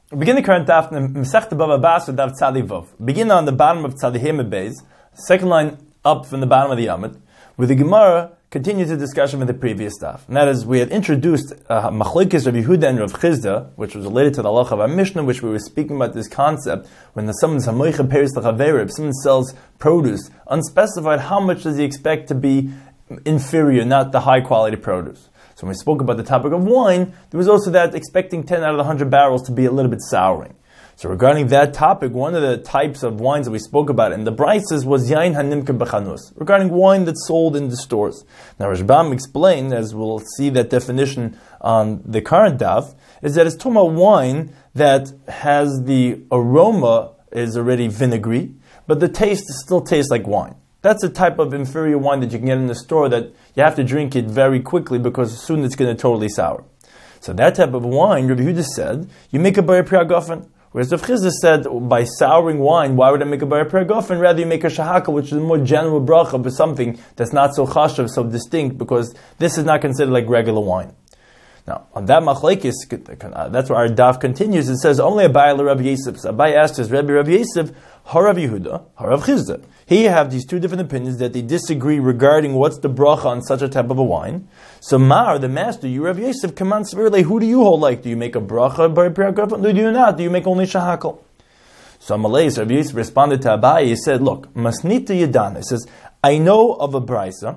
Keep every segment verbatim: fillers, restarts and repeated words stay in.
We begin the current daf in Masechta Bava Basra daf Tzadi Vov. Begin on the bottom of Tzadi Hemed Beis, second line up from the bottom of the Amud, where the Gemara continues the discussion with the previous daf. And that is, we had introduced uh, Machlokes Rav Yehuda and Rav Chizda, which was related to the halacha of our Mishnah, which we were speaking about this concept when the someone's hamoicha peris l'chaveru, if someone sells produce unspecified, how much does he expect to be inferior, not the high quality produce? So when we spoke about the topic of wine, there was also that expecting ten out of the one hundred barrels to be a little bit souring. So regarding that topic, one of the types of wines that we spoke about in the Brises was Yain Hanimker B'chanus, regarding wine that's sold in the stores. Now Rashbam explained, as we'll see that definition on the current daf, is that it's talking about wine that has the aroma is already vinegary, but the taste still tastes like wine. That's a type of inferior wine that you can get in the store that you have to drink it very quickly because soon it's going to totally sour. So that type of wine, Rabbi Yehuda said, you make a bar priagofen. Whereas Rav Chizda said, by souring wine, why would I make a bar priagofen? Rather you make a shahaka, which is a more general bracha, but something that's not so chashav, so distinct, because this is not considered like regular wine. Now, on that machlekes, that's where our daf continues. It says, only Abai Rabbi Yosef. So Abai asked his Rabbi Rabbi Yosef, Harav Yehuda, Harav Chizda. Here you have these two different opinions that they disagree regarding what's the bracha on such a type of a wine. So Mar, the master, you Rav Yosef, commands severely, who do you hold like? Do you make a bracha by priagofen? Do you not? Do you make only shahakal? So Amalei, Rav Yosef responded to Abai, he said, look, Masnita Yadana. He says, I know of a brisa,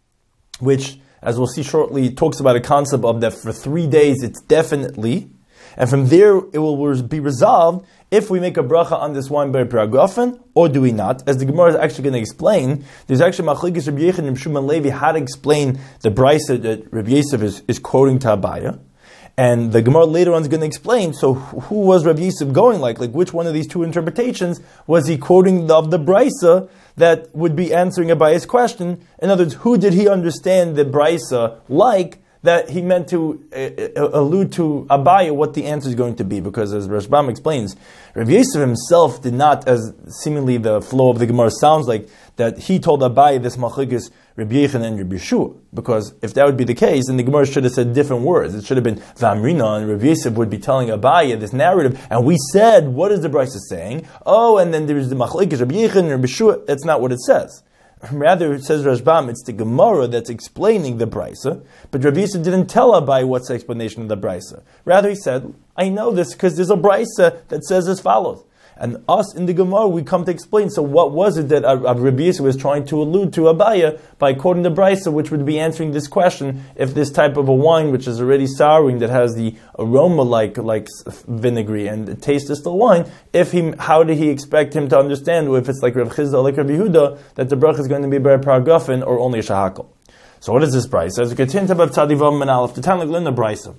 which, as we'll see shortly, talks about a concept of that for three days it's definitely, and from there it will be resolved if we make a bracha on this wine by priagofen, or do we not? As the Gemara is actually going to explain, there's actually machlokes Rabbi Yechon and Shimon Levi how to explain the brisa that Rabbi Yosef is, is quoting to Abaya. And the Gemara later on is going to explain, so who was Rabbi Yosef going like? Like which one of these two interpretations was he quoting the, of the brisa that would be answering Abaya's question? In other words, who did he understand the brisa like, that he meant to uh, allude to Abaya what the answer is going to be? Because as Rashbam explains, Rav Yosef himself did not, as seemingly the flow of the Gemara sounds like, that he told Abaya this machlokes Rabbi Yechon and Rabbi Yeshua. Because if that would be the case, then the Gemara should have said different words. It should have been Vamrina, and Rav Yosef would be telling Abaya this narrative, and we said, what is the brisa saying? Oh, and then there's the machlokes Rabbi Yechon and Rabbi Yeshua. That's not what it says. Rather, it says Rashbam, it's the Gemara that's explaining the brisa, but Rav Yosef didn't tell Abai what's the explanation of the brisa. Rather, he said, I know this because there's a brisa that says as follows. And us in the Gemara, we come to explain, so what was it that Rav Yosef was trying to allude to Abaya by quoting the brisa, which would be answering this question, if this type of a wine, which is already souring, that has the aroma like like vinegary and the taste is still wine, if he, how did he expect him to understand, if it's like Rav Chizda or like Rav Yehuda, that the bracha is going to be by priagofen or only a shahakal? So what is this brisa? As we continue to about Tzadivam and Aleph, the time like in the brisa.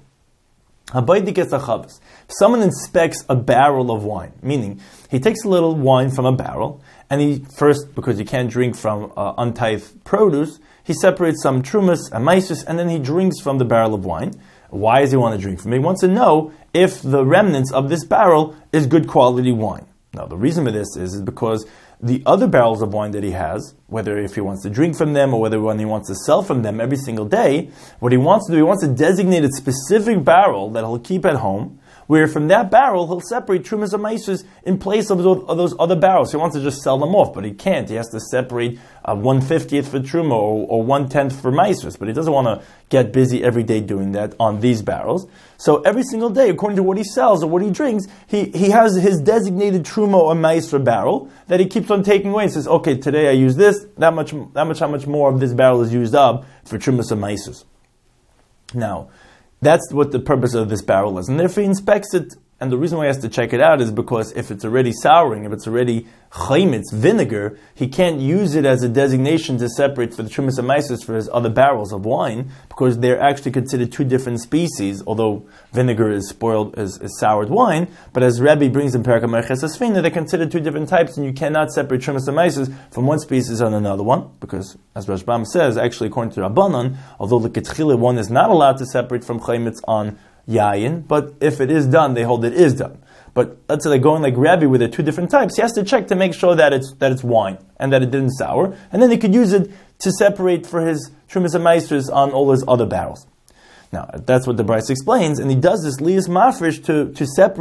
If someone inspects a barrel of wine, meaning he takes a little wine from a barrel, and he first, because you can't drink from uh, untithed produce, he separates some trumas and maisus, and then he drinks from the barrel of wine. Why does he want to drink from it? He wants to know if the remnants of this barrel is good quality wine. Now, the reason for this is, is because the other barrels of wine that he has, whether if he wants to drink from them or whether when he wants to sell from them every single day, what he wants to do, he wants to designate a specific barrel that he'll keep at home, where from that barrel he'll separate trumas and maisus in place of those, of those other barrels. He wants to just sell them off, but he can't. He has to separate uh, one fiftieth for truma or, or one tenth for maisus, but he doesn't want to get busy every day doing that on these barrels. So every single day, according to what he sells or what he drinks, he, he has his designated truma or maisra barrel that he keeps on taking away. He says, okay, today I use this, that much, that much, how much more of this barrel is used up for trumas and maisus. Now, that's what the purpose of this barrel is. And therefore he inspects it, and the reason why he has to check it out is because if it's already souring, if it's already chaymitz, vinegar, he can't use it as a designation to separate for the trumas and maisus for his other barrels of wine, because they're actually considered two different species, although vinegar is spoiled, is, is soured wine, but as Rebbe brings in Perek HaMerches HaSfina, they're considered two different types, and you cannot separate trumas and maisus from one species on another one, because, as Rashbam says, actually according to Rabbanan, although the Ketchila one is not allowed to separate from chaymitz on yayin, but if it is done, they hold it is done. But let's say they're going like Rabbi with the two different types, he has to check to make sure that it's that it's wine and that it didn't sour, and then he could use it to separate for his trumas and maesters on all his other barrels. Now, that's what the Bryce explains, and he does this lias mafresh to, to separate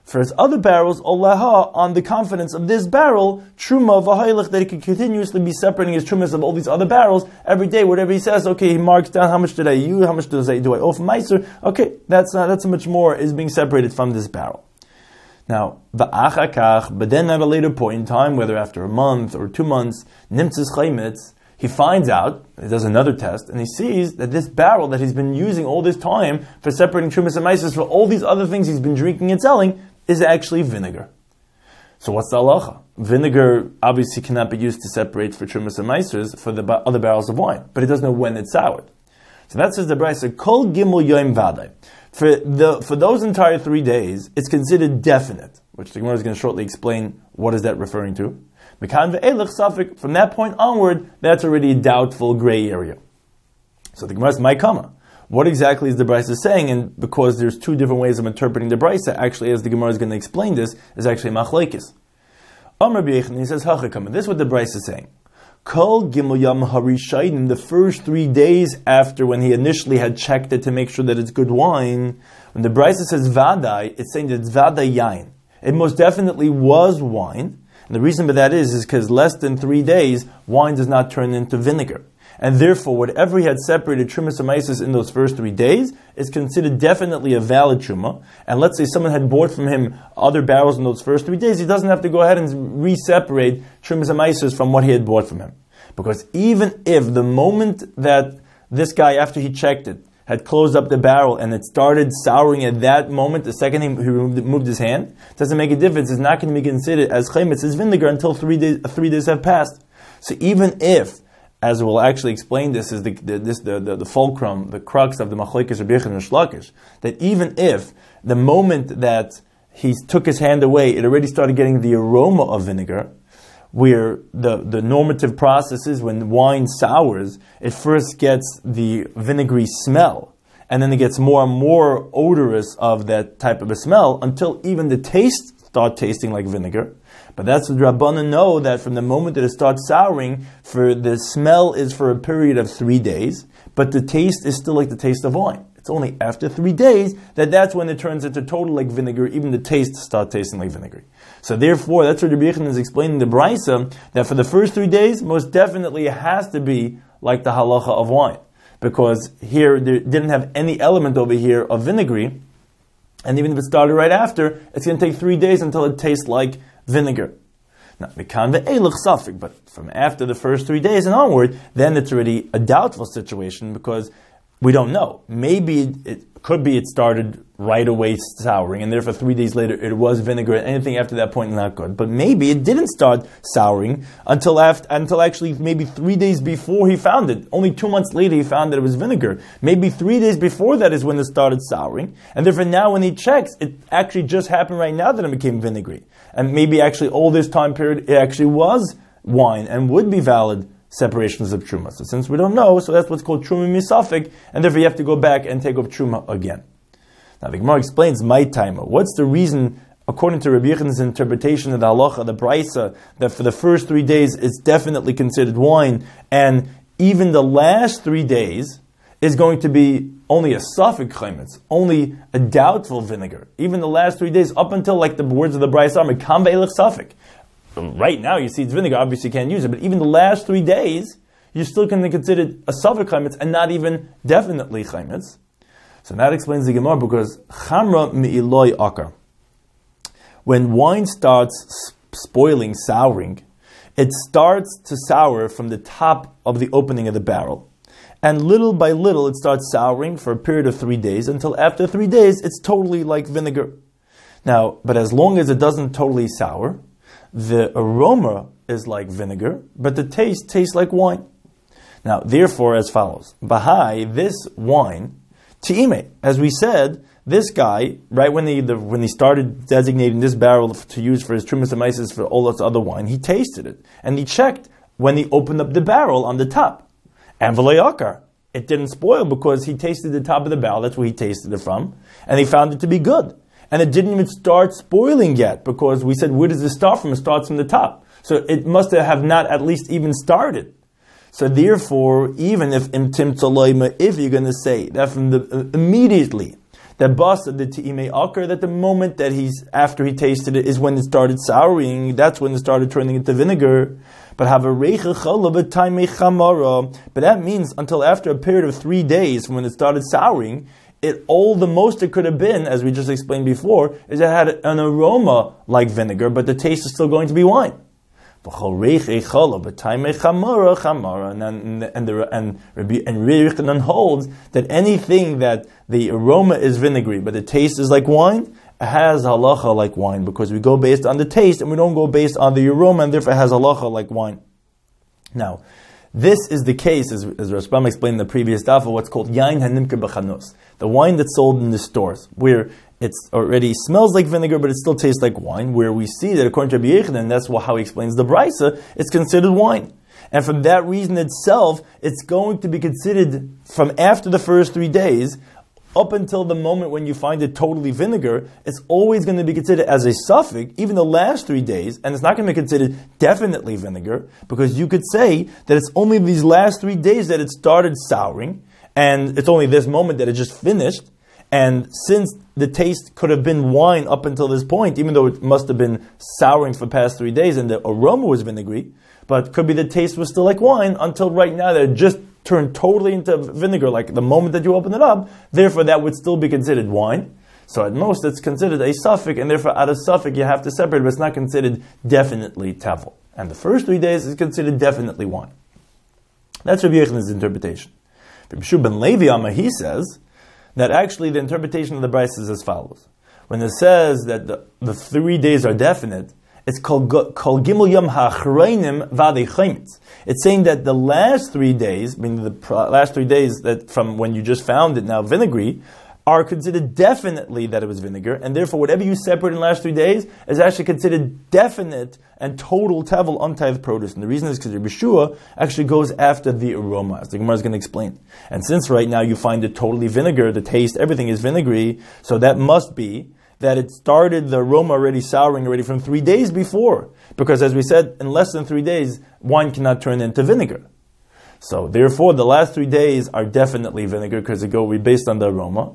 For his other barrels, olaha, on the confidence of this barrel, truma v'haylech, that he can continuously be separating his trumas of all these other barrels every day. Whatever he says, okay, he marks down how much did I use, how much does I do I owe from Meiser. Okay, that's uh, that's how much more is being separated from this barrel. Now, v'achakach, but then at a later point in time, whether after a month or two months, nimtzis chaymitz, he finds out, he does another test, and he sees that this barrel that he's been using all this time for separating trumas and meises for all these other things he's been drinking and selling is actually vinegar. So what's the halacha? Vinegar obviously cannot be used to separate for trumas and meises for the ba- other barrels of wine, but he doesn't know when it's soured. So that says the Brisa, Kol Gimel Yoim Vadai. For the for those entire three days, it's considered definite, which the Gemara is going to shortly explain what is that referring to. From that point onward, that's already a doubtful gray area. So the Gemara is Maikama. What exactly is the Brisa saying? And because there's two different ways of interpreting the Brisa, actually, as the Gemara is going to explain this, is actually machlekes. Amar B'yechon, he says Hachakama. This is what the Brisa is saying. Kol Gimel Yam Harishayim, the first three days after when he initially had checked it to make sure that it's good wine, when the Brisa says Vadai, it's saying that it's Vadai Yain. It most definitely was wine. And the reason for that is, is because less than three days, wine does not turn into vinegar. And therefore, whatever he had separated Trumas and Meises in those first three days is considered definitely a valid Truma. And let's say someone had bought from him other barrels in those first three days, he doesn't have to go ahead and re-separate Trumas and Meises from what he had bought from him. Because even if the moment that this guy, after he checked it, had closed up the barrel and it started souring at that moment, the second he removed his hand, it doesn't make a difference. It's not going to be considered as chaymitz, as vinegar, until three days, three days have passed. So even if, as we'll actually explain, this is the the, this, the, the, the fulcrum, the crux of the machlekes Rabbi Yechon and Shlakish, that even if the moment that he took his hand away, it already started getting the aroma of vinegar, where the, the normative process is when wine sours, it first gets the vinegary smell, and then it gets more and more odorous of that type of a smell until even the taste start tasting like vinegar. But that's what Rabbanan know, that from the moment that it starts souring, for the smell is for a period of three days, but the taste is still like the taste of wine. It's only after three days that that's when it turns into total like vinegar, even the taste starts tasting like vinegar. So therefore, that's what Rabbi Yechon is explaining the Brisa, that for the first three days, most definitely it has to be like the halacha of wine. Because here, there didn't have any element over here of vinegary, and even if it started right after, it's going to take three days until it tastes like vinegar. Now, but from after the first three days and onward, then it's already a doubtful situation, because we don't know. Maybe it, it could be it started right away souring, and therefore three days later it was vinegar, and anything after that point is not good. But maybe it didn't start souring until after, until actually maybe three days before he found it. Only two months later he found that it was vinegar. Maybe three days before that is when it started souring, and therefore now when he checks, it actually just happened right now that it became vinegary. And maybe actually all this time period it actually was wine and would be valid separations of truma. So since we don't know, so that's what's called truma misafik, and therefore you have to go back and take off truma again. Now the Gemara explains my timer. What's the reason, according to Rabbi Yechon's interpretation of the halacha, the brisa, that for the first three days it's definitely considered wine, and even the last three days is going to be only a safek chaymitz, only a doubtful vinegar. Even the last three days, up until like the words of the brisa are mekam ve'elech safek. Right now, you see it's vinegar, obviously you can't use it, but even the last three days, you're still going to consider it a safek chaymitz and not even definitely chaymitz. So that explains the Gemara, because chamra mi'iloi akar. When wine starts spoiling, souring, it starts to sour from the top of the opening of the barrel. And little by little, it starts souring for a period of three days, until after three days, it's totally like vinegar. Now, but as long as it doesn't totally sour, the aroma is like vinegar, but the taste tastes like wine. Now, therefore, as follows. Bahai, this wine, ti'ime, as we said, this guy, right when he the, when he started designating this barrel to use for his trumas and meises for all this other wine, he tasted it. And he checked when he opened up the barrel on the top. And v'le'akar, it didn't spoil because he tasted the top of the barrel, that's where he tasted it from, and he found it to be good. And it didn't even start spoiling yet, because we said, where does it start from? It starts from the top. So it must have not at least even started. So therefore, even if imtim tzaloima, if you're going to say that from the uh, immediately that basa the te'imei akar, that the moment that he's, after he tasted it, is when it started souring, that's when it started turning into vinegar. But have a reicha chala b'taimei chamara. But that means until after a period of three days from when it started souring, it all the most it could have been, as we just explained before, is it had an aroma like vinegar, but the taste is still going to be wine. And and and the, and Rabbi and Yochanan holds that anything that the aroma is vinegary but the taste is like wine has halacha like wine, because we go based on the taste and we don't go based on the aroma, and therefore it has halacha like wine. Now, this is the case, as, as Rashbam explained in the previous daf, of what's called yain hanimker b'chanos, the wine that's sold in the stores, where it already smells like vinegar, but it still tastes like wine, where we see that according to Rabbi Yochanan, that's how he explains the brisa, it's considered wine. And from that reason itself, it's going to be considered from after the first three days, up until the moment when you find it totally vinegar, it's always going to be considered as a suffix, even the last three days, and it's not going to be considered definitely vinegar, because you could say that it's only these last three days that it started souring, and it's only this moment that it just finished, and since the taste could have been wine up until this point, even though it must have been souring for the past three days and the aroma was vinegary, but could be the taste was still like wine until right now that it just turned totally into vinegar, like the moment that you open it up, therefore that would still be considered wine. So at most it's considered a suffix, and therefore out of suffix you have to separate, but it's not considered definitely tavel. And the first three days is considered definitely wine. That's Rabbi Yochanan's interpretation. Rabbi Shua ben Levi Amar, he says that actually the interpretation of the Brisa is as follows. When it says that the, the three days are definite, it's called Kol Gimel Yom Ha'achreinim V'adei Chaimitz. It's saying that the last three days, meaning the pro- last three days that from when you just found it now vinegary, are considered definitely that it was vinegar, and therefore whatever you separate in the last three days is actually considered definite and total tavel untithed produce. And the reason is because Rabbi Shua actually goes after the aroma, as the Gemara is going to explain. And since right now you find it totally vinegar, the taste, everything is vinegary, so that must be that it started the aroma already souring already from three days before. Because as we said, in less than three days, wine cannot turn into vinegar. So therefore, the last three days are definitely vinegar because it go based on the aroma.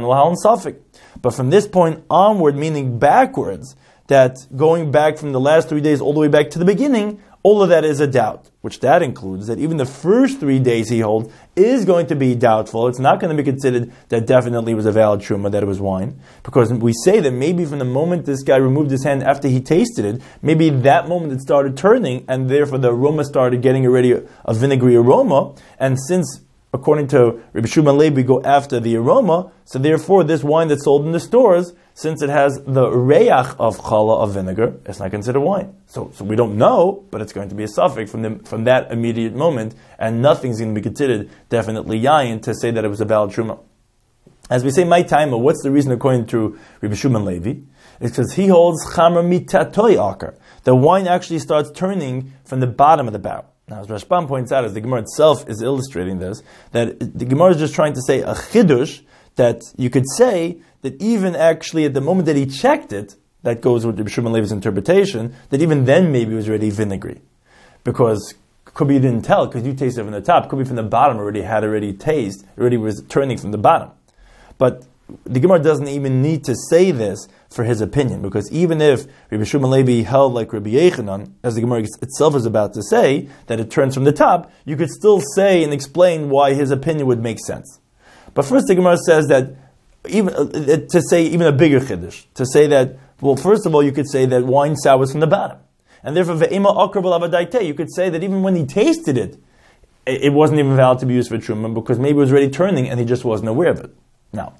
But from this point onward, meaning backwards, that going back from the last three days all the way back to the beginning, all of that is a doubt, which that includes that even the first three days he holds is going to be doubtful. It's not going to be considered that definitely was a valid truma, that it was wine, because we say that maybe from the moment this guy removed his hand after he tasted it, maybe that moment it started turning, and therefore the aroma started getting already a, a vinegary aroma, and since according to Rabbi Shua ben Levi, we go after the aroma, so therefore this wine that's sold in the stores, since it has the reach of challah, of vinegar, it's not considered wine. So, so we don't know, but it's going to be a suffix from the, from that immediate moment, and nothing's going to be considered definitely yayin to say that it was a valid truma. As we say, my timer, what's the reason according to Rabbi Shua ben Levi? It's because he holds chamra mitatoy akar. The wine actually starts turning from the bottom of the barrel. Now, as Rashbam points out, as the Gemara itself is illustrating this, that the Gemara is just trying to say a chidush, that you could say that even actually at the moment that he checked it, that goes with Rabbi Shua ben Levi's interpretation, that even then maybe it was already vinegary. Because could be you didn't tell, because you tasted it from the top, could be from the bottom already had already taste, already was turning from the bottom. But the Gemara doesn't even need to say this for his opinion, because even if Rabbi Shua ben Levi held like Rabbi Yochanan, as the Gemara itself is about to say, that it turns from the top, you could still say and explain why his opinion would make sense. But first the Gemara says that, even uh, to say even a bigger chiddush, to say that, well, first of all, you could say that wine sours from the bottom. And therefore, ve'ema akar v'lavadaiteh, you could say that even when he tasted it, it wasn't even valid to be used for truma, because maybe it was already turning and he just wasn't aware of it. Now,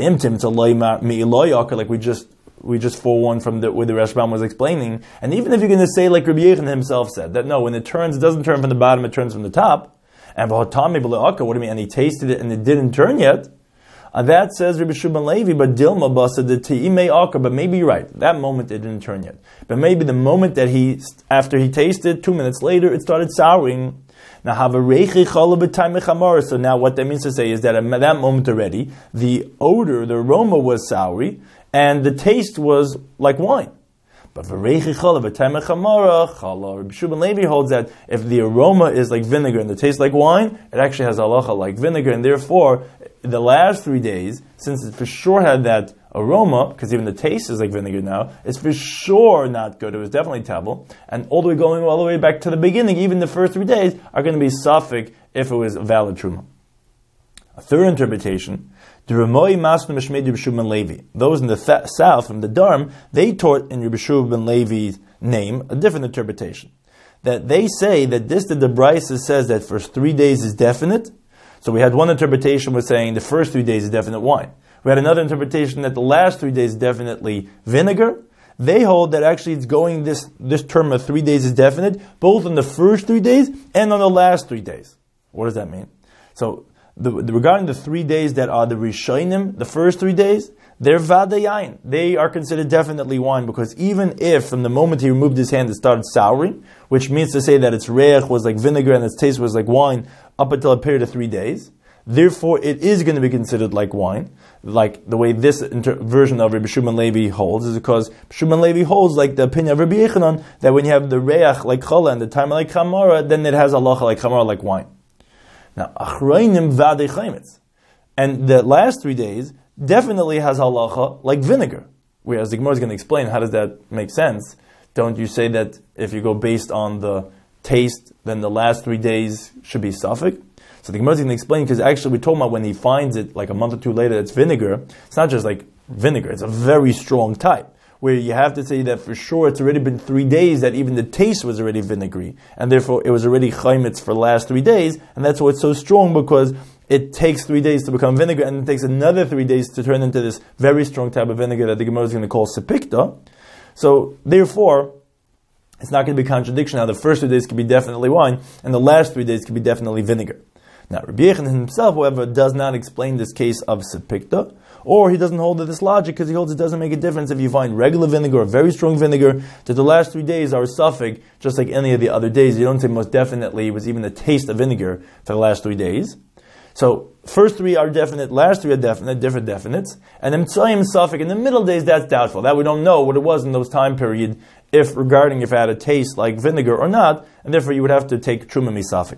like we just we just forewarned from the, where the Rashbam was explaining, and even if you're going to say like Rabbi Yochanan himself said, that no, when it turns, it doesn't turn from the bottom, it turns from the top, and what do you mean, and he tasted it and it didn't turn yet, uh, that says Rabbi Shua ben Levi, but Dilma Basa the Te'imei Akar, but maybe you're right, that moment it didn't turn yet. But maybe the moment that he, after he tasted, two minutes later, it started souring. Now, have a reichi chala b'taimei chamara. So now what that means to say is that at that moment already, the odor, the aroma was soury, and the taste was like wine. But for Reichi Chala, V'Taimei Chamara, Chala, Rabbi Shua ben Levi holds that if the aroma is like vinegar and the taste like wine, it actually has halacha like vinegar, and therefore, the last three days, since it for sure had that aroma, because even the taste is like vinegar now, it's for sure not good. It was definitely tabel. And all the way going all the way back to the beginning, even the first three days are going to be suffix if it was a valid truma. A third interpretation, the Ramoi Masnu Mishmei Rabbi Shua ben Levi. Those in the th- south, from the Dharm, they taught in Rabbi Shua ben Levi's name a different interpretation. That they say that this that the Brisa says that first three days is definite. So we had one interpretation was saying the first three days is definite wine. We had another interpretation that the last three days is definitely vinegar. They hold that actually it's going this, this term of three days is definite, both on the first three days and on the last three days. What does that mean? So the, the, regarding the three days that are the Rishonim, the first three days, they're Vadayayin. They are considered definitely wine, because even if from the moment he removed his hand it started souring, which means to say that its reach was like vinegar and its taste was like wine up until a period of three days, therefore it is going to be considered like wine, like the way this inter- version of Rabbi Shua ben Levi holds, is because Rabbi Shua ben Levi holds like the opinion of Rabbi Yechanan, that when you have the reach like chala and the time like chamara, then it has halacha like chamara like wine. Now, achrayim vadei chaimitz. And the last three days definitely has halacha like vinegar. Whereas the Gemara is going to explain, how does that make sense? Don't you say that if you go based on the taste, then the last three days should be suffix? So the Gemara is going to explain, because actually we're talking about when he finds it like a month or two later, it's vinegar. It's not just like vinegar, it's a very strong type, where you have to say that for sure it's already been three days that even the taste was already vinegary, and therefore it was already chaimitz for the last three days, and that's why it's so strong, because it takes three days to become vinegar, and it takes another three days to turn into this very strong type of vinegar that the Gemara is going to call sepikta. So therefore, it's not going to be contradiction how the first three days can be definitely wine, and the last three days can be definitely vinegar. Now, Rabbi Yechanan himself, however, does not explain this case of sepikta, or he doesn't hold to this logic, because he holds it doesn't make a difference if you find regular vinegar or very strong vinegar, that the last three days are suffix, just like any of the other days. You don't say most definitely it was even the taste of vinegar for the last three days. So, first three are definite, last three are definite, different definites, and then tzayim suffix in the middle days, that's doubtful. That we don't know what it was in those time period, if regarding if it had a taste like vinegar or not, and therefore you would have to take truma misafik.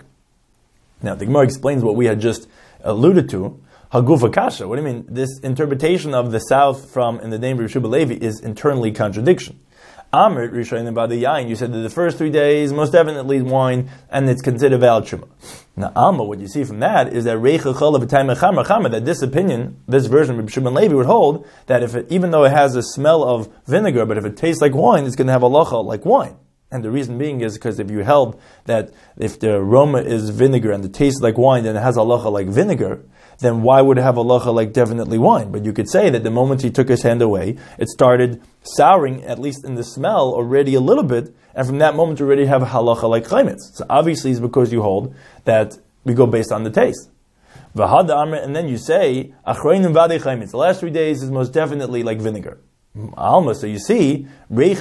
Now, the Gemara explains what we had just alluded to. Hagufa kasha. What do you mean? This interpretation of the south from in the name of Rabbi Shua ben Levi is internally contradiction. Amr Rishonim about the yain. You said that the first three days most definitely wine, and it's considered valid truma. Now, Amma, what you see from that is that reicha chala v'taimei chamar chamar. That this opinion, this version of Rabbi Shua ben Levi would hold that if it, even though it has a smell of vinegar, but if it tastes like wine, it's going to have a halacha like wine. And the reason being is because if you held that if the aroma is vinegar and the taste is like wine, then it has halacha like vinegar, then why would it have halacha like definitely wine? But you could say that the moment he took his hand away, it started souring, at least in the smell, already a little bit, and from that moment you already have halacha like chaimitz. So obviously it's because you hold that we go based on the taste. And then you say, the last three days is most definitely like vinegar. Alma, so you see, then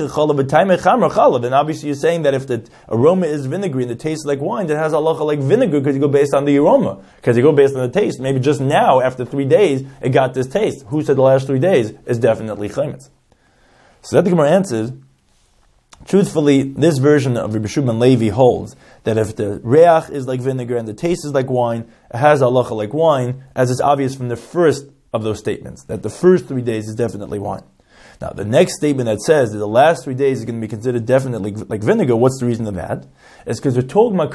obviously you're saying that if the aroma is vinegary and the taste is like wine, that has halacha like vinegar because you go based on the aroma, because you go based on the taste. Maybe just now, after three days, it got this taste. Who said the last three days is definitely chaimitz? So that the Gemara answers, truthfully, this version of Rabbi Shua ben Levi holds that if the reach is like vinegar and the taste is like wine, it has halacha like wine, as is obvious from the first of those statements, that the first three days is definitely wine. Now, the next statement that says that the last three days is going to be considered definitely like vinegar, what's the reason of that? It's because we're talking about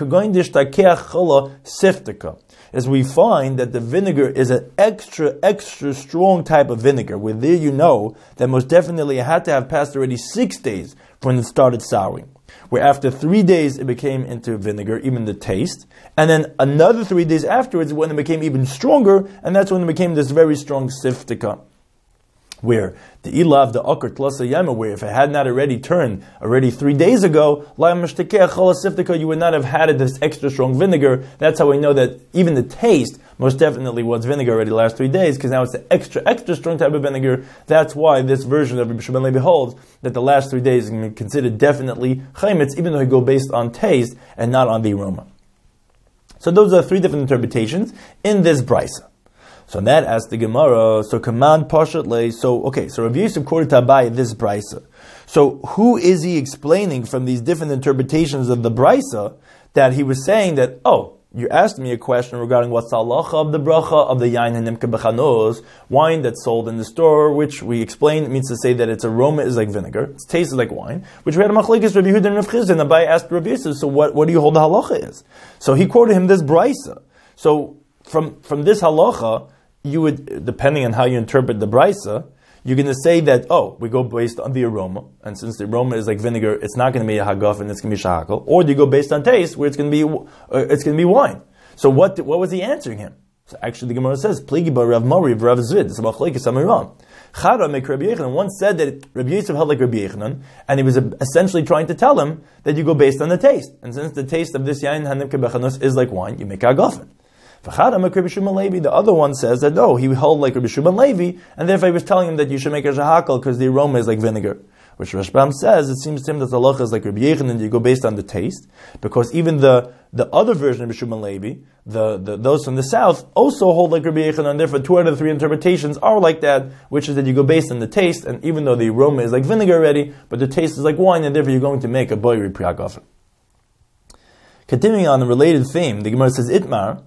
siftika, as we find that the vinegar is an extra, extra strong type of vinegar, where there you know that most definitely it had to have passed already six days when it started souring. Where after three days it became into vinegar, even the taste, and then another three days afterwards when it became even stronger, and that's when it became this very strong siftika. Where the ilav, the akar tlasa yema, where if it had not already turned already three days ago, you would not have had this extra strong vinegar. That's how we know that even the taste most definitely was vinegar already the last three days, because now it's the extra, extra strong type of vinegar. That's why this version of Rabbi Shua ben Levi holds that the last three days can be considered definitely chaimitz, even though you go based on taste and not on the aroma. So those are three different interpretations in this brisa. So that asked the Gemara, so command Pashat. So, okay, so Rabbi Yosef quoted to Abaye this Brisa. So who is he explaining from these different interpretations of the Brisa that he was saying that, oh, you asked me a question regarding what's the halacha of the bracha of the yain hanimka b'chanos, wine that's sold in the store, which we explained means to say that its aroma is like vinegar, it tastes like wine, which we had a machlekes Rabbi Yehuda and Rav Chizda, and Abaye asked Rabbi Yosef, so what, what do you hold the halacha is? So he quoted him this brisa. So from, from this halacha, you would, depending on how you interpret the brisa, you're going to say that, oh, we go based on the aroma, and since the aroma is like vinegar, it's not going to be a hagaf and it's going to be shahakal. Or do you go based on taste, where it's going to be uh, it's going to be wine? So what what was he answering him? So actually, the Gemara says, "Pligi bar Rav Mori Rav Zvid." It's about chalekes amiram. Chara make Rabbi Yechanan once said that Rabbi Yosef held like Rabbi Yechanan, and he was essentially trying to tell him that you go based on the taste, and since the taste of this yain hanimka b'chanos is like wine, you make a hagafen. The other one says that no, he held like Rabbi Shimon Levi, and therefore he was telling him that you should make a shahakal because the aroma is like vinegar. Which Rashbam says, it seems to him that the halacha is like Rabbi Yechanan, and you go based on the taste, because even the, the other version of Rabbi Shimon Levi, the, the those from the south, also hold like Rabbi Yechanan, and therefore two out of the three interpretations are like that, which is that you go based on the taste, and even though the aroma is like vinegar already, but the taste is like wine, and therefore you're going to make a boyri priyagafen. Continuing on the related theme, the Gemara says, Itmar,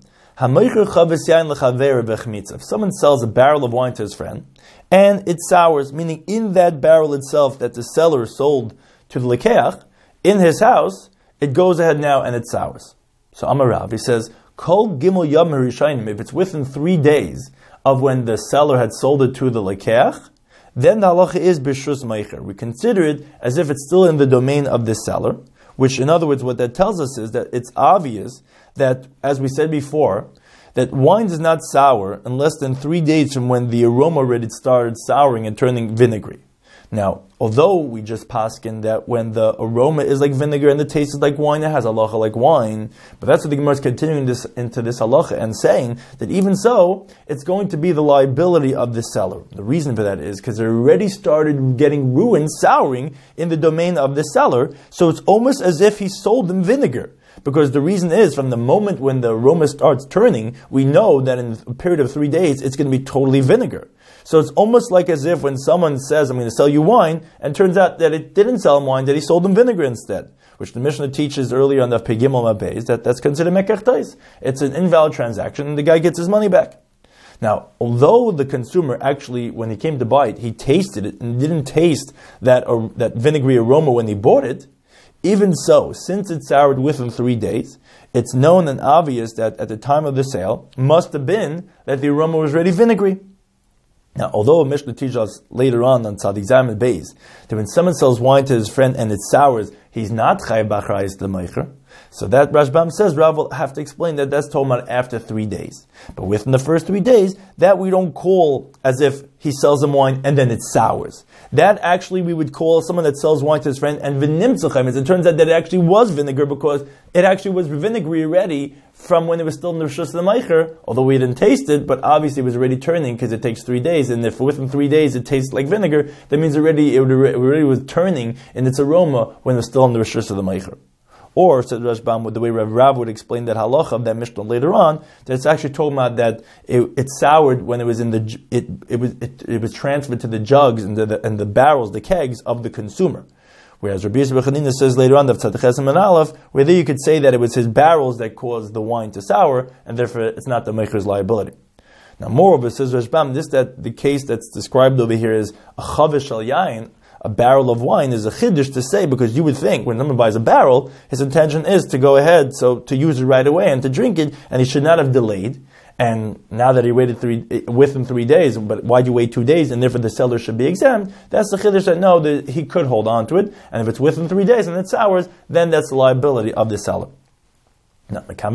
if someone sells a barrel of wine to his friend, and it sours, meaning in that barrel itself that the seller sold to the lekeach, in his house, it goes ahead now and it sours. So Amarav, he says, Kol gimel yom harishayim, if it's within three days of when the seller had sold it to the lekeach, then the halacha is b'shus meicher. We consider it as if it's still in the domain of the seller, which in other words, what that tells us is that it's obvious that, as we said before, that wine is not sour in less than three days from when the aroma already started souring and turning vinegary. Now, although we just paskin that when the aroma is like vinegar and the taste is like wine, it has halacha like wine, but that's what the Gemara is continuing this into this halacha and saying that even so, it's going to be the liability of the seller. The reason for that is because it already started getting ruined, souring in the domain of the seller, so it's almost as if he sold them vinegar. Because the reason is, from the moment when the aroma starts turning, we know that in a period of three days, it's going to be totally vinegar. So it's almost like as if when someone says, I'm going to sell you wine, and turns out that it didn't sell him wine, that he sold him vinegar instead. Which the Mishnah teaches earlier on the Pegimel Mabez, that that's considered mekach tais. It's an invalid transaction, and the guy gets his money back. Now, although the consumer actually, when he came to buy it, he tasted it, and didn't taste that, or, that vinegary aroma when he bought it, even so, since it soured within three days, it's known and obvious that at the time of the sale, must have been that the aroma was already vinegary. Now, although a Mishnah teaches us later on on Tzadik Zayin Beis that when someone sells wine to his friend and it sours, he's not chayav b'achrayis l'meicher. So that Rashbam says, Rav will have to explain that that's told about after three days. But within the first three days, that we don't call as if he sells him wine and then it sours. That actually we would call someone that sells wine to his friend and v'nimtzuchem. It turns out that it actually was vinegar because it actually was vinegary already from when it was still in the Rishus L'Meicher, although we didn't taste it, but obviously it was already turning because it takes three days, and if within three days it tastes like vinegar, that means already it already was turning in its aroma when it was still in the Rishus L'Meicher. Or, said Rashbam, with the way Rav Rav would explain that halacha of that Mishnah later on, that it's actually talking about that it, it soured when it was in the it it was it, it was transferred to the jugs and the and the barrels, the kegs of the consumer. Whereas Rabbi Yosef Chanina says later on, the Tzaddik and Aleph, where there you could say that it was his barrels that caused the wine to sour, and therefore it's not the maker's liability. Now, moreover, says Rashbam, this that the case that's described over here is a chavish al yain, a barrel of wine, is a chiddush to say, because you would think when someone buys a barrel, his intention is to go ahead, so to use it right away and to drink it, and he should not have delayed. And now that he waited three within three days, but why'd you wait two days? And therefore the seller should be exempt. That's the chiddush that no, that he could hold on to it, and if it's within three days and it sours, then that's the liability of the seller. But from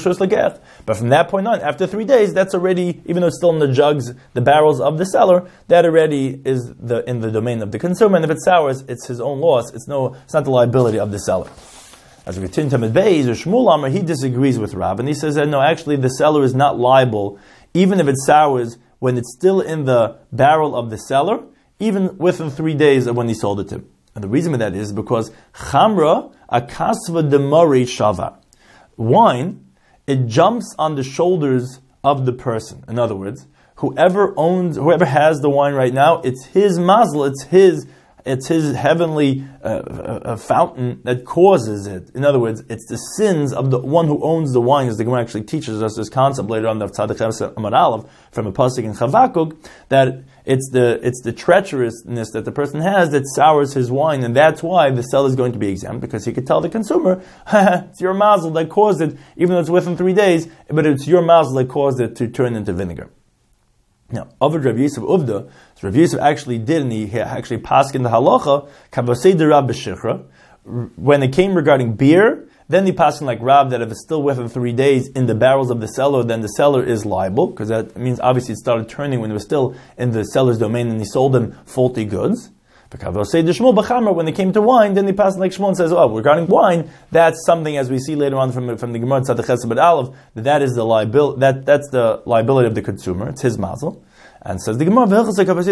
that point on, after three days, that's already, even though it's still in the jugs, the barrels of the seller, that already is the in the domain of the consumer. And if it sours, it's his own loss. It's no, it's not the liability of the seller. As we continue to Beis, or Shmuel Amar, he disagrees with Rab, and he says that no, actually the seller is not liable, even if it sours when it's still in the barrel of the seller, even within three days of when he sold it to him. And the reason for that is because Chamra akasva demari shava. Wine, it jumps on the shoulders of the person. In other words, whoever owns, whoever has the wine right now, it's his mazel, it's his, it's his heavenly uh, uh, fountain that causes it. In other words, it's the sins of the one who owns the wine, as the Gemara actually teaches us this concept later on, the Tzaddik Amar Aleph, from a pasuk in Chavakuk, that it's the it's the treacherousness that the person has that sours his wine, and that's why the seller is going to be exempt, because he could tell the consumer, it's your mazel that caused it, even though it's within three days, but it's your mazel that caused it to turn into vinegar. Now, Avad Rav Yosef Uvda, so Rav Yosef actually did, and he actually passed in the halacha, kabasei de Rab b'shichra, when it came regarding beer, then he passed in like Rab that if it's still within three days in the barrels of the cellar, then the seller is liable, because that means obviously it started turning when it was still in the seller's domain and he sold them faulty goods. When they came to wine, then they passed like Shmuel and says, oh, regarding wine, that's something, as we see later on from, from the Gemara Tzaddik Chesed Aleph, that that is the liability, that, that's the liability of the consumer, it's his mazel. And says the Gemara, where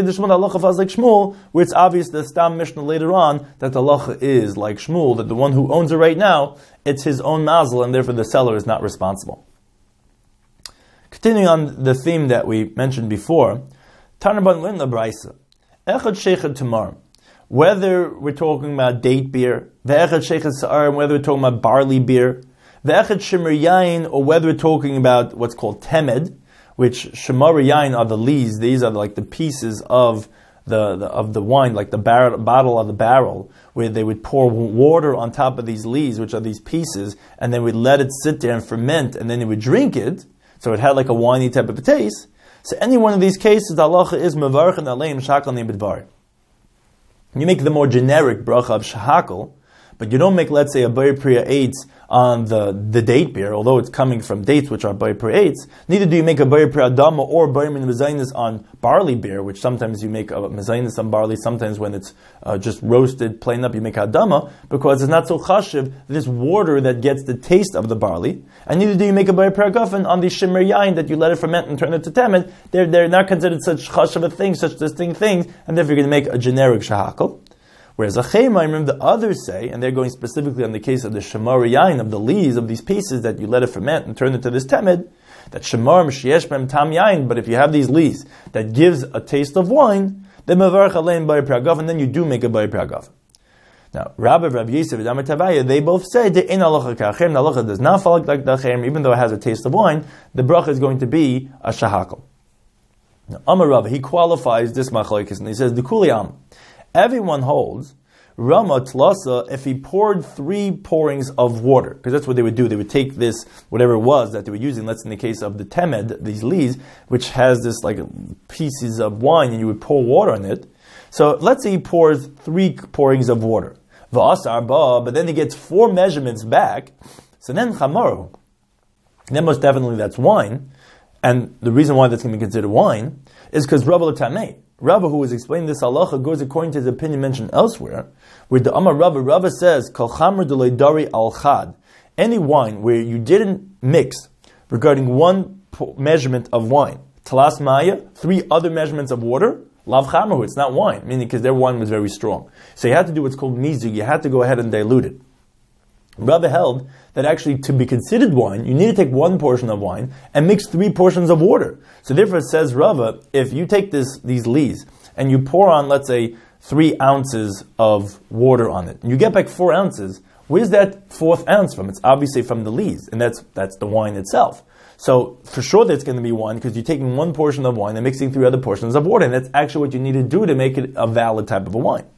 it's obvious the Stam Mishnah later on that the halacha is like Shmuel, that the one who owns it right now, it's his own mazel, and therefore the seller is not responsible. Continuing on the theme that we mentioned before, Tarnaban Lin La Braisa, Echad Sheikhad Tamar. Whether we're talking about date beer, ve'echad sheikhad sa'ar, whether we're talking about barley beer, ve'echad shemar yain, or whether we're talking about what's called temed, which shemar yain are the lees. These are like the pieces of the, the of the wine, like the bar- bottle of the barrel, where they would pour water on top of these lees, which are these pieces, and they would let it sit there and ferment, and then they would drink it, so it had like a winey type of a taste. So any one of these cases, the halacha is mevarchen aleim shakal nebedvar. You make the more generic bracha of shahakal, but you don't make, let's say, a Bayer Priya Eitz on the, the date beer, although it's coming from dates which are Bayer Priya Eitz. Neither do you make a Bayer Priya Adama or Bayer Min Mezainis on barley beer, which sometimes you make a Mezainis on barley, sometimes when it's uh, just roasted, plain up, you make Adama, because it's not so chashiv, this water that gets the taste of the barley. And neither do you make a Bayer Priya Gafen on the Shimmer Yain that you let it ferment and turn it to temet. They're, they're not considered such chashiv a thing, such distinct things, and therefore you're going to make a generic shahakal. Whereas Achayim, the others say, and they're going specifically on the case of the Shemar Yain, of the lees, of these pieces that you let it ferment and turn into this temed, that Shemar Mshiesh Bem Tam Yain, but if you have these lees that gives a taste of wine, then Mavarch Alein Bayer Priagav, and then you do make a Bayer Priagav. Now, Rabbi Rav Yosef and Amar Tavaya, they both say that in halacha ka'achem, the halacha does not fall like the achem, even though it has a taste of wine, the bracha is going to be a shahakal. Now, Amar Rav, he qualifies this machlokes, and he says, the kuliyam. Everyone holds Rama Tlasa if he poured three pourings of water, because that's what they would do. They would take this, whatever it was that they were using, let's in the case of the temed, these lees, which has this like pieces of wine, and you would pour water on it. So let's say he pours three pourings of water. V'asar ba, but then he gets four measurements back. So then chamaru, then most definitely that's wine. And the reason why that's going to be considered wine is because Rabba L'Tamei, Rabba, who was explaining this halacha, goes according to his opinion mentioned elsewhere, where the Amar Rabba, Rabba says, Kol chamer d'lei dari al chad, any wine where you didn't mix regarding one po- measurement of wine, talas maya, three other measurements of water, lav chamer, it's not wine, meaning because their wine was very strong. So you had to do what's called mizug, you had to go ahead and dilute it. Rabba held that actually to be considered wine, you need to take one portion of wine and mix three portions of water. So therefore it says Rabba, if you take this these lees and you pour on, let's say, three ounces of water on it, and you get back four ounces, where's that fourth ounce from? It's obviously from the lees, and that's that's the wine itself. So for sure that's going to be wine, because you're taking one portion of wine and mixing three other portions of water, and that's actually what you need to do to make it a valid type of a wine.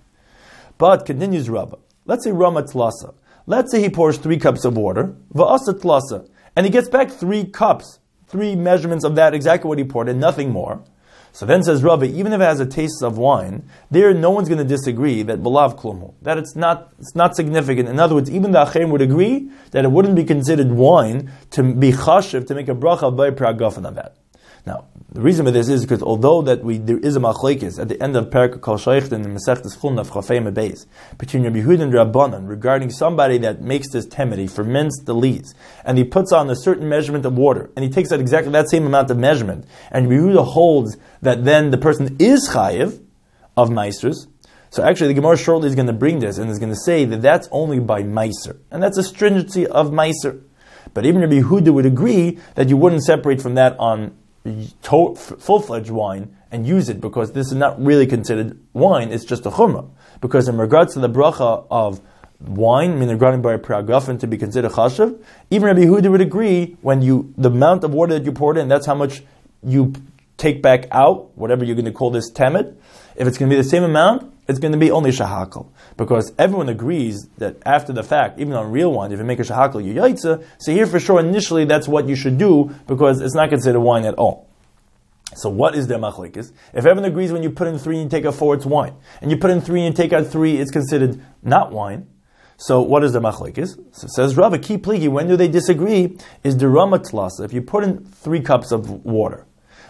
But continues Rabba, let's say Rama Tlasa. Let's say he pours three cups of water, va'asa tlasa, and he gets back three cups, three measurements of that, exactly what he poured, and nothing more. So then says Rabbi, even if it has a taste of wine, there no one's going to disagree that belav klumu, that it's not it's not significant. In other words, even the Achayim would agree that it wouldn't be considered wine to be chashiv, to make a bracha by pragafen on that. Now, the reason for this is because although that we there is a machlokes at the end of Perek Kol Shaychtin in Masechtas Chulin of Chafei Beis between Rabbi Yehuda and Rabbanan regarding somebody that makes this temet, he ferments the lees, and he puts on a certain measurement of water, and he takes out exactly that same amount of measurement, and Rabbi Yehuda holds that then the person is chayiv of meisters. So actually, the Gemara shortly is going to bring this and is going to say that that's only by meiser, and that's a stringency of meiser. But even Rabbi Yehuda would agree that you wouldn't separate from that on to- full-fledged wine and use it, because this is not really considered wine, it's just a chumrah. Because in regards to the bracha of wine, meaning regarding by priagafen to be considered chashav, even Rabbi Yehuda would agree when you, the amount of water that you poured in, that's how much you take back out, whatever you're going to call this temet. If it's going to be the same amount, it's going to be only shahakal. Because everyone agrees that after the fact, even on real wine, if you make a shahakal, you yaitza. So here for sure, initially, that's what you should do, because it's not considered wine at all. So what is their machlekes? If everyone agrees when you put in three and you take out four, it's wine. And you put in three and you take out three, it's considered not wine. So what is the machlekes? So it says Rav, a key pligi, when do they disagree, is the rama tlasa. If you put in three cups of water,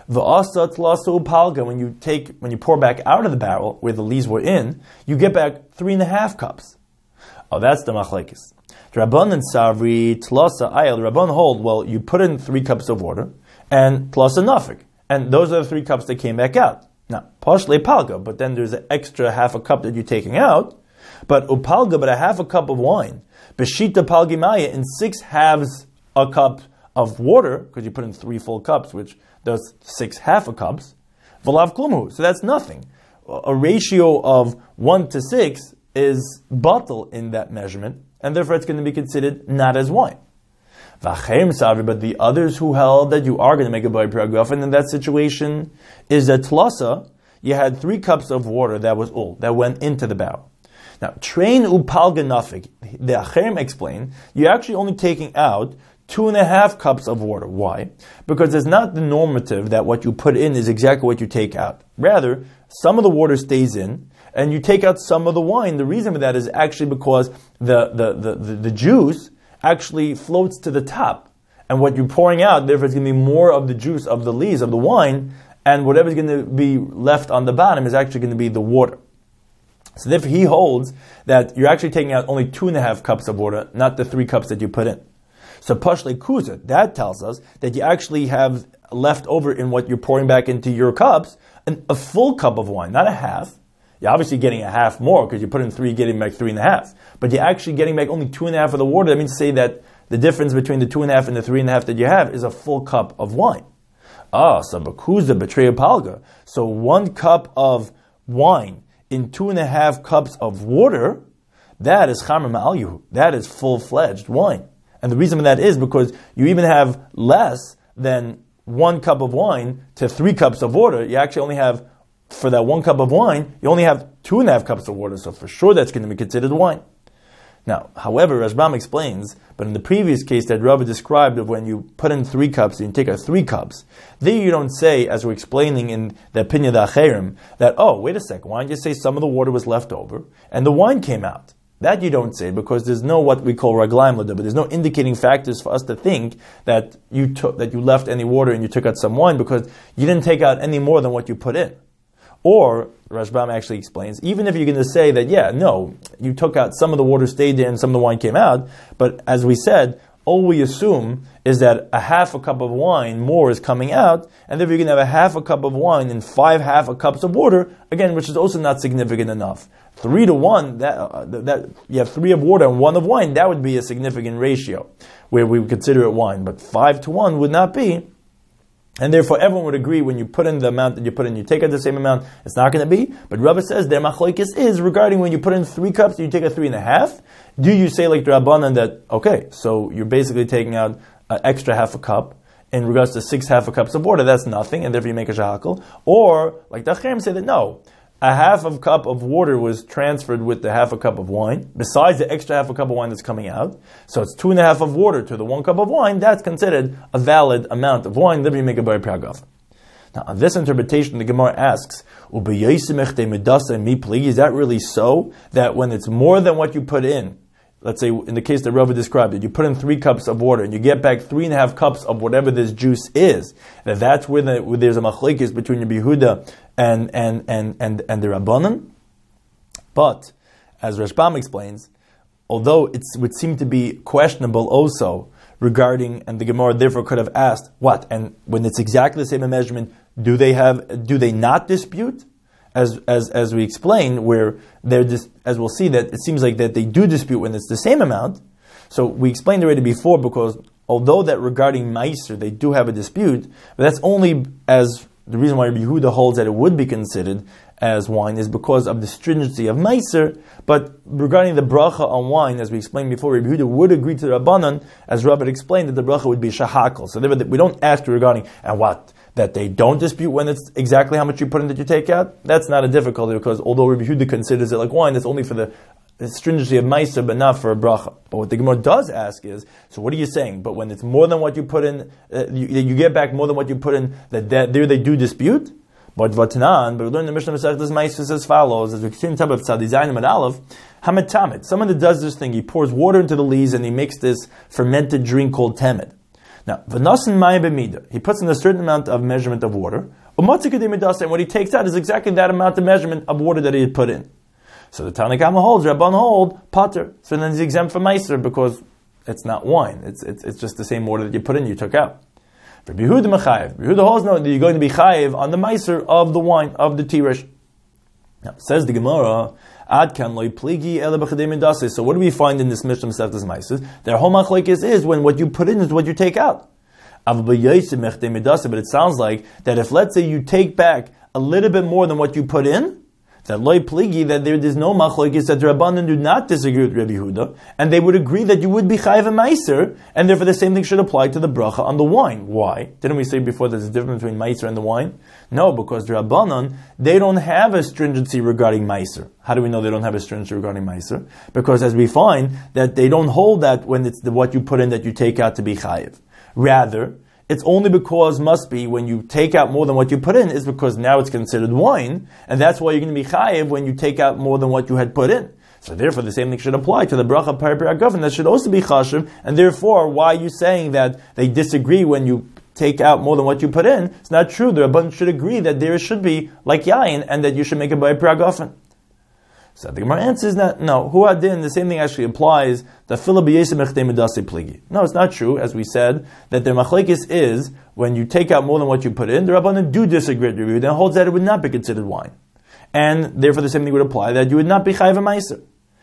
v'asa tlasa upalga, when you take, when you pour back out of the barrel where the leaves were in, you get back three and a half cups. Oh, that's the machlekes. Rabban and Savri tlasa ayel. Rabban hold, well, you put in three cups of water and tlasa nafik, and those are the three cups that came back out. Now, pashle palga, but then there's an extra half a cup that you're taking out. But upalga, but a half a cup of wine, beshita palgimaya, in six halves a cup of water, because you put in three full cups, which does six half a cups, v'lav klumhu. So that's nothing. A ratio of one to six is bottle in that measurement, and therefore it's going to be considered not as wine. V'achem savri, but the others who held that you are going to make a bai priagafen in that situation is that tlasa, you had three cups of water that was all, that went into the barrel. Now, train upalga nafik, the Acherim explain, you're actually only taking out two and a half cups of water. Why? Because it's not the normative that what you put in is exactly what you take out. Rather, some of the water stays in, and you take out some of the wine. The reason for that is actually because the, the, the, the, the juice actually floats to the top. And what you're pouring out, therefore, it's going to be more of the juice of the lees, of the wine, and whatever's going to be left on the bottom is actually going to be the water. So therefore he holds that you're actually taking out only two and a half cups of water, not the three cups that you put in. So pashle kuza, that tells us that you actually have left over in what you're pouring back into your cups, an, a full cup of wine, not a half. You're obviously getting a half more because you put in three, getting back three and a half. But you're actually getting back only two and a half of the water. That means to say that the difference between the two and a half and the three and a half that you have is a full cup of wine. Ah, so bakuza betray palga. So one cup of wine in two and a half cups of water, that is chamer ma'al, that is full-fledged wine. And the reason for that is because you even have less than one cup of wine to three cups of water. You actually only have, for that one cup of wine, you only have two and a half cups of water. So for sure that's going to be considered wine. Now, however, Rashbam explains, but in the previous case that Rabbi described of when you put in three cups and you take out three cups, there you don't say, as we're explaining in the opinion of the Acherim, that, oh, wait a second, why don't you say some of the water was left over and the wine came out? That you don't say because there's no what we call raglaim l'da, but there's no indicating factors for us to think that you took, that you left any water and you took out some wine because you didn't take out any more than what you put in. Or, Rashbam actually explains, even if you're going to say that, yeah, no, you took out some of the water stayed there and some of the wine came out, but as we said, all we assume is that a half a cup of wine more is coming out, and if you're going to have a half a cup of wine and five half a cups of water, again, which is also not significant enough. Three to one, that, uh, that you have three of water and one of wine, that would be a significant ratio, where we would consider it wine, but five to one would not be. And therefore, everyone would agree when you put in the amount that you put in, you take out the same amount, it's not going to be. But Rabbi says their machlokes is regarding when you put in three cups, you take a three and a half. Do you say like the Rabbanan that, okay, so you're basically taking out an extra half a cup in regards to six half a cups of water, that's nothing, and therefore you make a shahakal? Or, like the Acherim say that no, a half of cup of water was transferred with the half a cup of wine, besides the extra half a cup of wine that's coming out. So it's two and a half of water to the one cup of wine, that's considered a valid amount of wine, then you make a bar priagafen. Now, on this interpretation, the Gemara asks, is that really so? That when it's more than what you put in, let's say in the case that Rava described it, you put in three cups of water and you get back three and a half cups of whatever this juice is, that that's where, the, where there's a machlekes between Rabbi Yehuda and, and, and, and, and the Rabbanan. But, as Rashbam explains, although it would seem to be questionable also regarding, and the Gemara therefore could have asked, what, and when it's exactly the same measurement, do they have, do they not dispute? As as as we explained, where they're just, as we'll see, that it seems like that they do dispute when it's the same amount. So we explained already before, because although that regarding Meiser they do have a dispute, but that's only as the reason why Rabbi Yehuda holds that it would be considered as wine is because of the stringency of Meiser. But regarding the bracha on wine, as we explained before, Rabbi Yehuda would agree to the Rabbanan, as Rabbi explained, that the bracha would be shahakal. So we don't ask you regarding, and what? That they don't dispute when it's exactly how much you put in that you take out? That's not a difficulty, because although Rabbi Yehuda considers it like wine, it's only for the stringency of Meiser, but not for a bracha. But what the Gemara does ask is, so what are you saying? But when it's more than what you put in, uh, you, you get back more than what you put in, that, that there they do dispute? But Vatanan, but we learn the Mishnah Masechtas Meiser as follows, as we continue to talk about Tzadi Zayin and Aleph, Hamet Tamid. Someone that does this thing, he pours water into the leaves and he makes this fermented drink called Tamid. Now, V'nasin Mayim B'mida, he puts in a certain amount of measurement of water, and what he takes out is exactly that amount of measurement of water that he had put in. So the Tanna Kama holds, Rabban hold, Pater. So then he's exempt from Meiser because it's not wine. It's, it's it's just the same water that you put in, you took out. For Yehuda Mechayev, Yehuda holds no, that you're going to be Chayev on the Meiser of the wine, of the Tirish. Now, says the Gemara, Ad kan loy pligi ele b'chadei midase. So what do we find in this Mishnah Masechtas Meiser? Their whole machlokes is when what you put in is what you take out. But it sounds like that if, let's say, you take back a little bit more than what you put in, that loy pligi, that there is no machlokes, that the Rabbanan do not disagree with Rabbi Yehuda, and they would agree that you would be chayiv and meiser, and therefore the same thing should apply to the bracha on the wine. Why? Didn't we say before there's a difference between meiser and the wine? No, because the Rabbanan, they don't have a stringency regarding meiser. How do we know they don't have a stringency regarding meiser? Because as we find, that they don't hold that when it's the, what you put in that you take out to be chayiv. Rather, it's only because, must be, when you take out more than what you put in, is because now it's considered wine, and that's why you're going to be chayiv when you take out more than what you had put in. So therefore, the same thing should apply to the bracha paripir agafen. That should also be chashiv, and therefore, why are you saying that they disagree when you take out more than what you put in? It's not true. The Rabban should agree that there should be like yayin, and that you should make a paripir agafen. So the Gemara answers that no, hu adin, the same thing actually applies. The fila b'yesem echdei medase pligi. No, it's not true. As we said, that their machlekes is when you take out more than what you put in. The Rabbanan do disagree with you. Then holds that it would not be considered wine, and therefore the same thing would apply that you would not be chayiv meiser.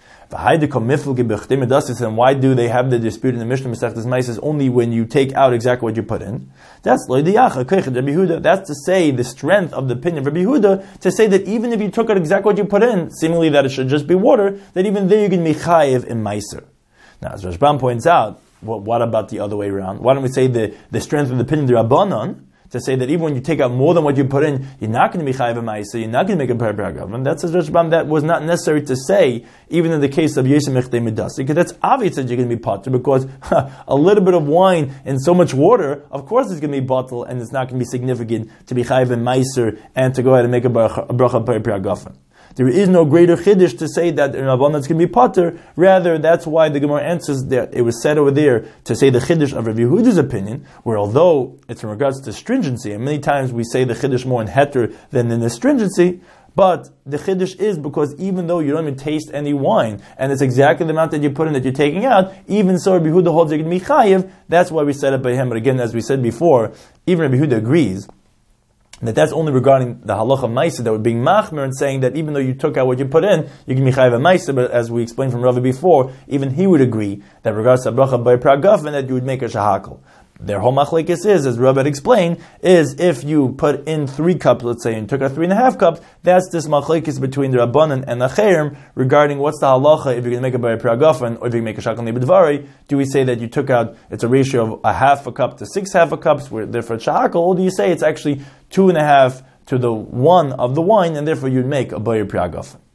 And why do they have the dispute in the Mishnah Masechtas Meiser only when you take out exactly what you put in? That's Rabbi Yehuda. That's to say the strength of the opinion of Rabbi Yehuda, to say that even if you took out exactly what you put in, seemingly that it should just be water, that even there you can be chayiv in Meiser. Now, as Rashbam points out, well, what about the other way around? Why don't we say the, the strength of the opinion of the Rabbanan, to say that even when you take out more than what you put in, you're not going to be chayiv ma'isa, you're not going to make a paripir agafen. That says Rashbam that was not necessary to say, even in the case of yesem echdei midasi, because that's obvious that you're going to be patur, because a little bit of wine in so much water, of course it's going to be bottle, and it's not going to be significant to be chayiv ma'isa and to go ahead and make a bracha paripir agafen. There is no greater chiddush to say that in Rabbanan it's going to be patur. Rather, that's why the Gemara answers that it was said over there to say the chiddush of Rabbi Yehuda's opinion, where although it's in regards to stringency, and many times we say the chiddush more in heter than in the stringency, but the chiddush is because even though you don't even taste any wine, and it's exactly the amount that you put in that you're taking out, even so Rabbi Yehuda holds you're going to be chayiv. That's why we said it by him. But again, as we said before, even Rabbi Yehuda agrees that that's only regarding the halacha ma'isa that would be machmer and saying that even though you took out what you put in, you can be chayiv ma'isa. But as we explained from Rava before, even he would agree that regards to bracha by pragafen that you would make a shahakal. Their whole machlekes is, as Rava had explained, is if you put in three cups, let's say, and took out three and a half cups, that's this machlekes between the Rabbanan and the Chayrim regarding what's the halacha if you're going to make a by pragafen or if you make a shakal nebedvari. Do we say that you took out, it's a ratio of a half a cup to six half a cups, where therefore shahakal, or do you say it's actually two and a half to the one of the wine, and therefore you'd make a bayir pragafen?